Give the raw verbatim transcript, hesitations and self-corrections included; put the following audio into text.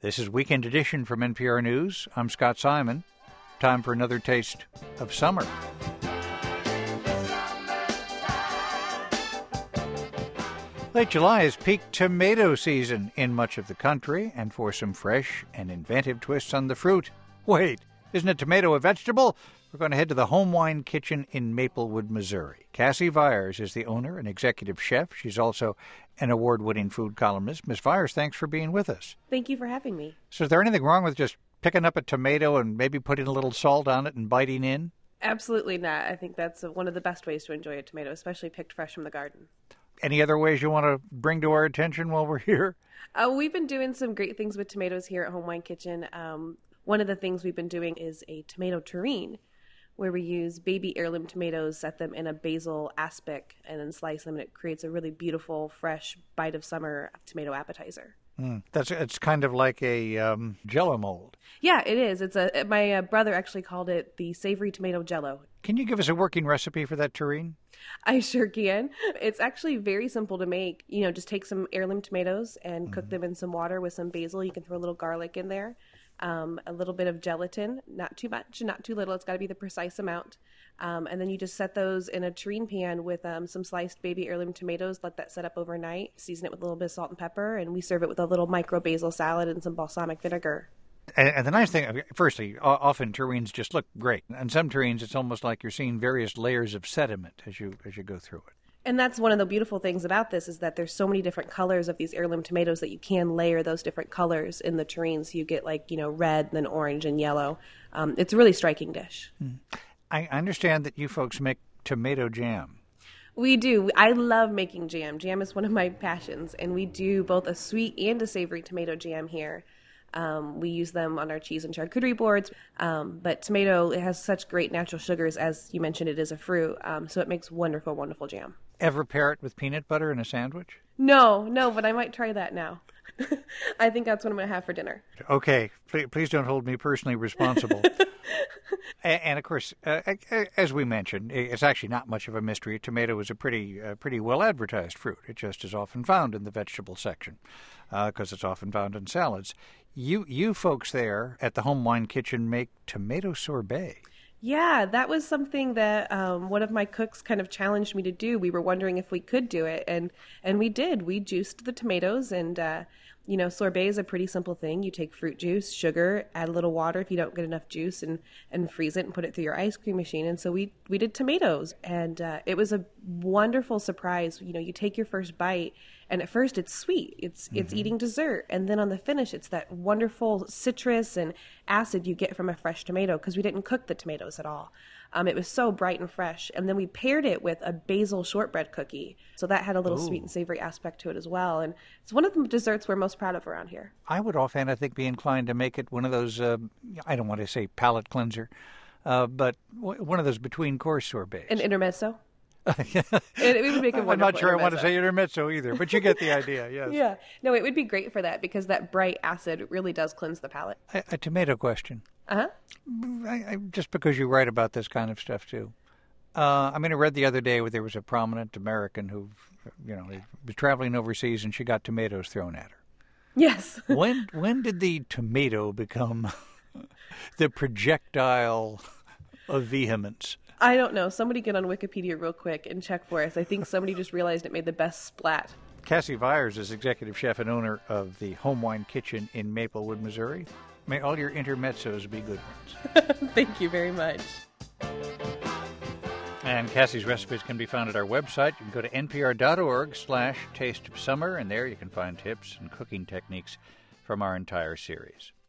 This is Weekend Edition from N P R News. I'm Scott Simon. Time for another taste of summer. Late July is peak tomato season in much of the country, and for some fresh and inventive twists on the fruit. Wait, isn't a tomato a vegetable? We're going to head to the Home Wine Kitchen in Maplewood, Missouri. Cassie Viers is the owner and executive chef. She's also an award-winning food columnist. Miz Viers, thanks for being with us. Thank you for having me. So is there anything wrong with just picking up a tomato and maybe putting a little salt on it and biting in? Absolutely not. I think that's one of the best ways to enjoy a tomato, especially picked fresh from the garden. Any other ways you want to bring to our attention while we're here? Uh, we've been doing some great things with tomatoes here at Home Wine Kitchen. Um, one of the things we've been doing is a tomato terrine, where we use baby heirloom tomatoes, set them in a basil aspic, and then slice them, and it creates a really beautiful, fresh bite of summer tomato appetizer. Mm, that's it's kind of like a um, Jell-O mold. Yeah, it is. It's a my uh, brother actually called it the savory tomato Jell-O. Can you give us a working recipe for that terrine? I sure can. It's actually very simple to make. You know, just take some heirloom tomatoes and mm-hmm. cook them in some water with some basil. You can throw a little garlic in there. Um, a little bit of gelatin, not too much, not too little. It's got to be the precise amount. Um, and then you just set those in a terrine pan with um, some sliced baby heirloom tomatoes. Let that set up overnight. Season it with a little bit of salt and pepper. And we serve it with a little micro basil salad and some balsamic vinegar. And, and the nice thing, firstly, often terrines just look great. And some terrines, it's almost like you're seeing various layers of sediment as you as you go through it. And that's one of the beautiful things about this is that there's so many different colors of these heirloom tomatoes that you can layer those different colors in the terrine. So you get like, you know, red, then orange and yellow. Um, it's a really striking dish. Mm. I understand that you folks make tomato jam. We do. I love making jam. Jam is one of my passions. And we do both a sweet and a savory tomato jam here. Um, we use them on our cheese and charcuterie boards, um, but tomato, it has such great natural sugars, as you mentioned, it is a fruit, um, so it makes wonderful, wonderful jam. Ever pair it with peanut butter in a sandwich? No, no, but I might try that now. I think that's what I'm going to have for dinner. Okay, please, please don't hold me personally responsible. and, and, of course, uh, as we mentioned, it's actually not much of a mystery. Tomato is a pretty uh, pretty well-advertised fruit. It just is often found in the vegetable section because uh, it's often found in salads. You, you folks there at the Home Wine Kitchen make tomato sorbet. Yeah, that was something that um, one of my cooks kind of challenged me to do. We were wondering if we could do it, and and we did. We juiced the tomatoes, and uh, you know, sorbet is a pretty simple thing. You take fruit juice, sugar, add a little water if you don't get enough juice, and, and freeze it and put it through your ice cream machine. And so we we did tomatoes, and uh, it was a wonderful surprise. You know, you take your first bite, and at first it's sweet. It's mm-hmm. it's eating dessert, and then on the finish, it's that wonderful citrus and acid you get from a fresh tomato because we didn't cook the tomatoes at all. Um, it was so bright and fresh. And then we paired it with a basil shortbread cookie. So that had a little Ooh. sweet and savory aspect to it as well. And it's one of the desserts we're most proud of around here. I would offhand, I think, be inclined to make it one of those, uh, I don't want to say palate cleanser, uh, but w- one of those between-course sorbets. An intermezzo? it, it would make a wonderful I'm not sure intermezzo. I want to say intermezzo either, but you get the idea, yes. Yeah. No, it would be great for that because that bright acid really does cleanse the palate. A, a tomato question. Uh-huh. I, I, just because you write about this kind of stuff, too. Uh, I mean, I read the other day where there was a prominent American who, you know, was traveling overseas and she got tomatoes thrown at her. Yes. when when did the tomato become the projectile of vehemence? I don't know. Somebody get on Wikipedia real quick and check for us. I think somebody just realized it made the best splat. Cassie Viers is executive chef and owner of the Home Wine Kitchen in Maplewood, Missouri. May all your intermezzos be good ones. Thank you very much. And Cassie's recipes can be found at our website. You can go to npr.org slash taste of summer, and there you can find tips and cooking techniques from our entire series.